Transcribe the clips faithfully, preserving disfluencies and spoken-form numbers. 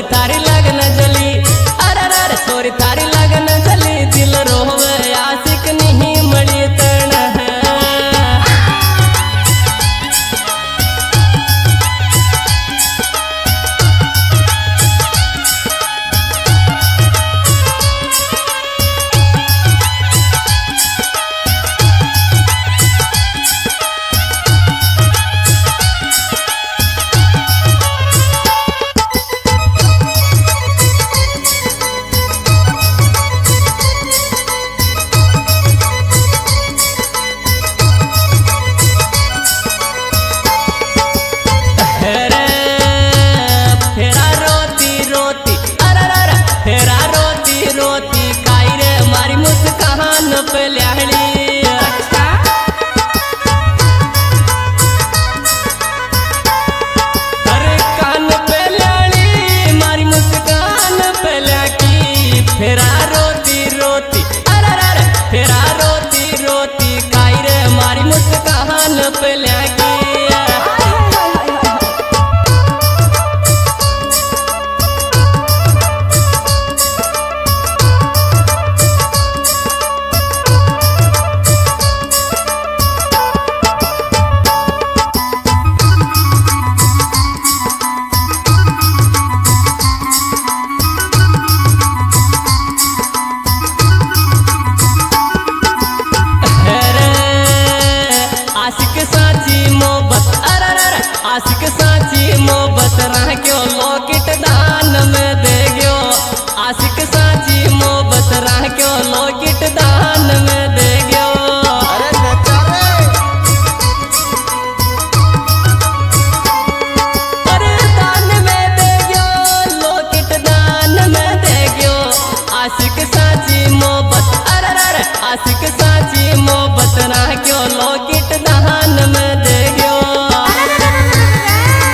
छोरी थारी लगन जली अरे अरे छोरी थारी लगन जली दिल रोवे आशिक नहीं मड़ी तण फेरा रोती रोती अरे अरे फेरा रोती रोती काई रे मारी मुस्कान पे लगी आशिक साची मोहब्बत रह क्यों लॉकेट दान में दे गयो आशिक साची मोहब्बत रह क्यों लॉकेट दान में दे गयो अरे नचा रे अरे दान में दे गयो लॉकेट दान में दे गयो आशिक साची मोहब्बत अरे अरे आशिक साची मोहब्बत रह क्यों लॉकेट दान में दे गयो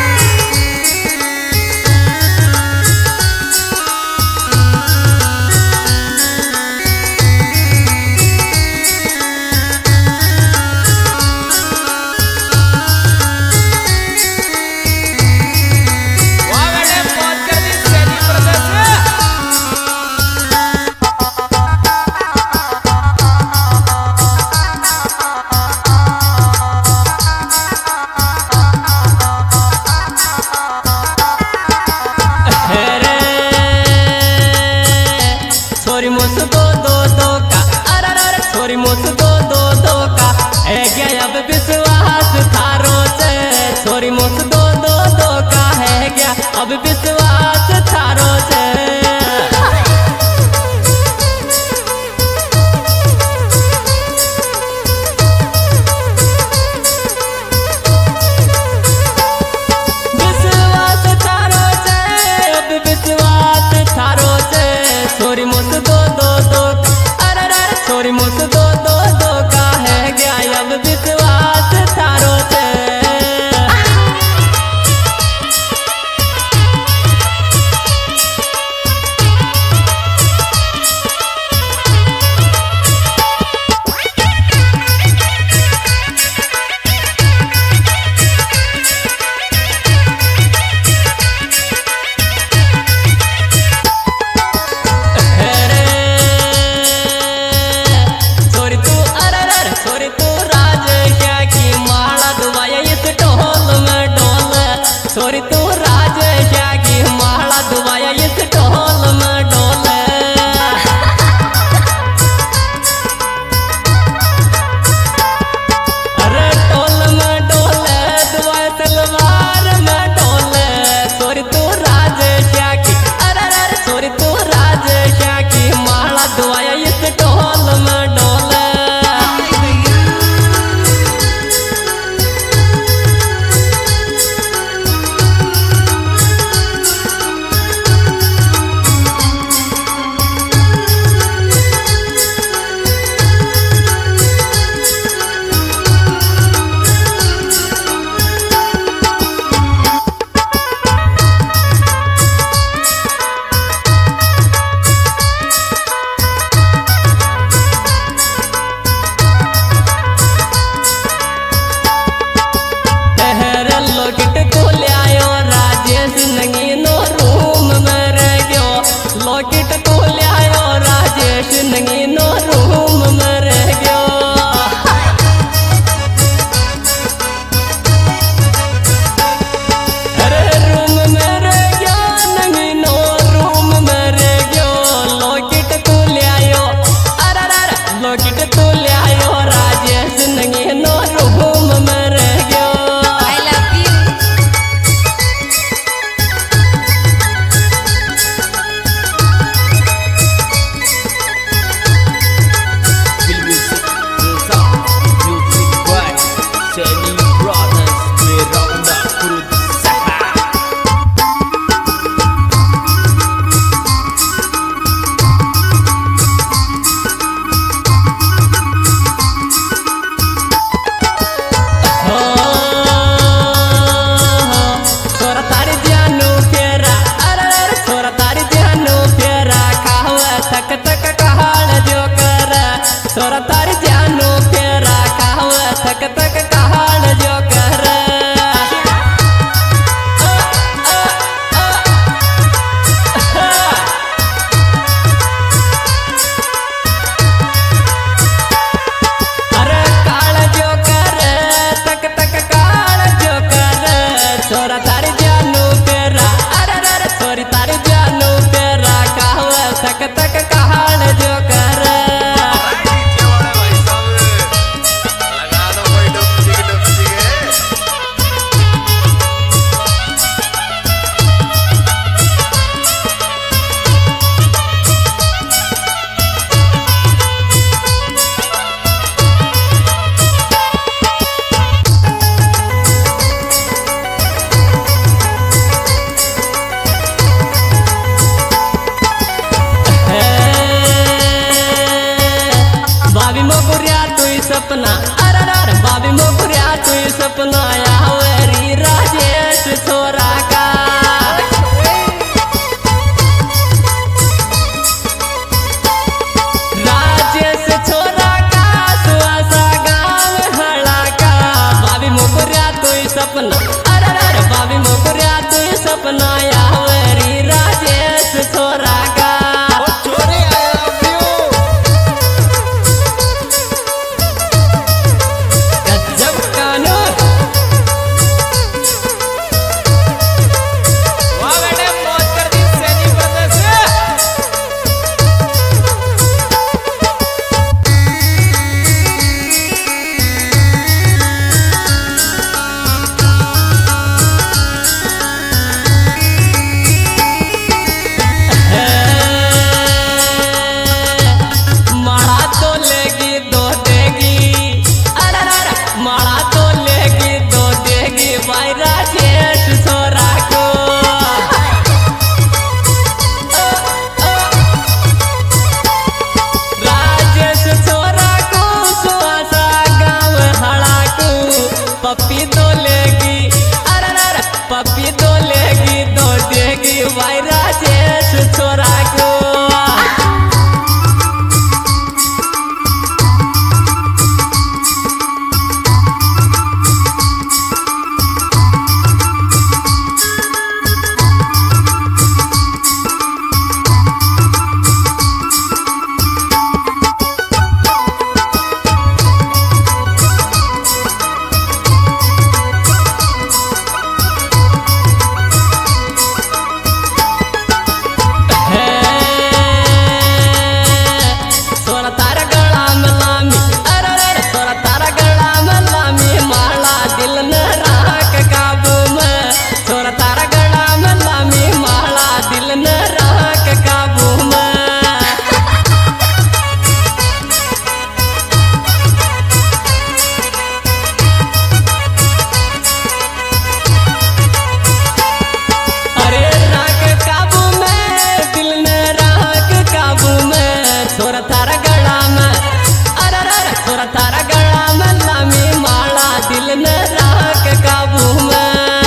मोकऱ्या तू सपना अरे अरे बाबी मोकऱ्या तू सपना यावरी राजेश छोरा का ओ चोरी आया अभियो गजब कानो वाह बेटे मौज कर दी सैनी ब्रदर्स माड़ा तो लेगी दो देगी अरे अरे माड़ा तो लेगी दो देगी भाई राजेश छोरा को राजेश छोरा को सुहासा गाँव हड़ा को पप्पी तो लेगी अरे अरे पप्पी तो लेगी दो देगी भाई राजेश छोरा को सोरा तारा गला में लामी अरे अरे सोरा तारा गला में लामी माला दिल न राख काबू में सोरा तारा गला में लामी माला दिल न राख काबू में अरे राख काबू में दिल न राख काबू में छोरा तारा गला में अरे अरे छोरा तारा गला में लामी माला दिल न राख काबू में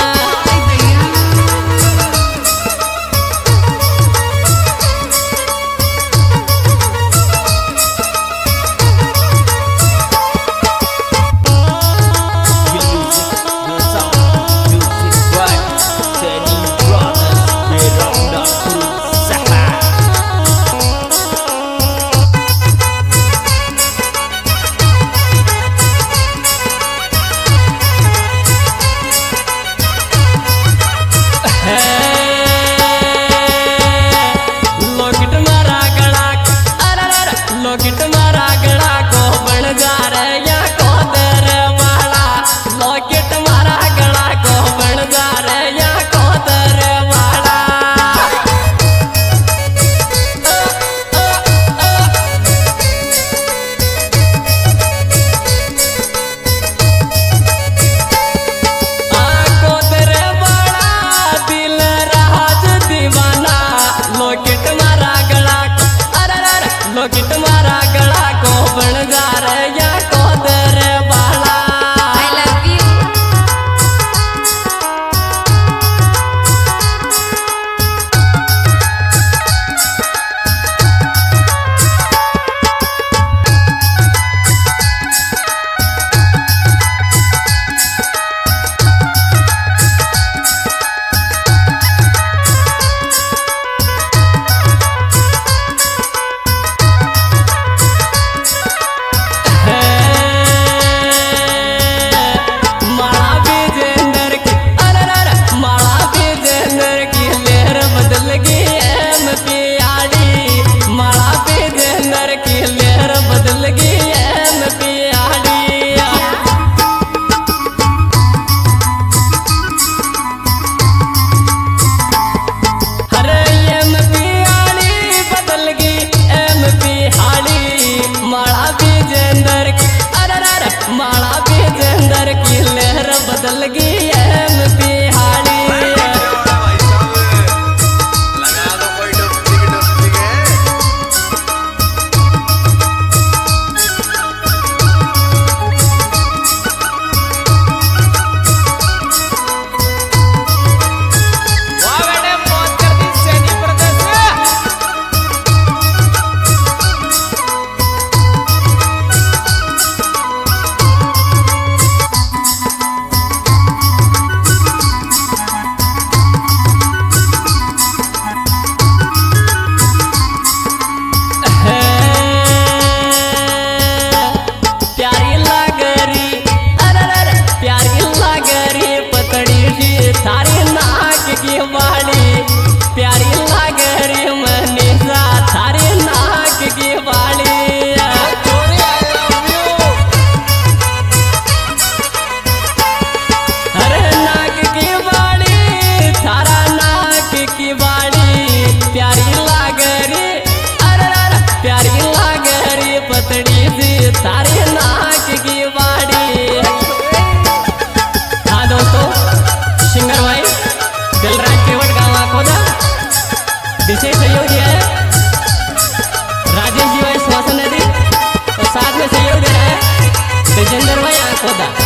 Music, the sound, music right. Seni Brothers, Miranda Cruzaha. लोकिट मारा गला अरे अरे लोकिट मारा गला को बन जा रे या को दर वाला लोकिट मारा गला को बन जा रे या को दर वाला आको दर वाला दिल राज दीवाना लोकिट मारा गला को अरे अरे लोकिट मारा गला को बन जा रे या को दर वाला I love you. माला विजेंदर की अरे अरे माला विजेंदर की लहर बदल गई एम पियाड़ी माला विजेंदर की लहर बदल गई एम पियाड़ी अरे एम पियाड़ी बदल गई एम पियाड़ी माला विजेंदर की अरे अरे माला विजेंदर की लहर बदल गई एम पिहाड़ी लगा दो कोई डुबकी की डुबकी के वाह बेटे मौज कर दी सैनी ब्रदर्स दोस्तों सिंगर भाई दिलराज केवट गाँव आखोदा विशेष सहयोग दिया है राजेश जी भाई श्वासन नदी और साथ में सहयोग दे रहा है विजेंद्र भाई आखोदा।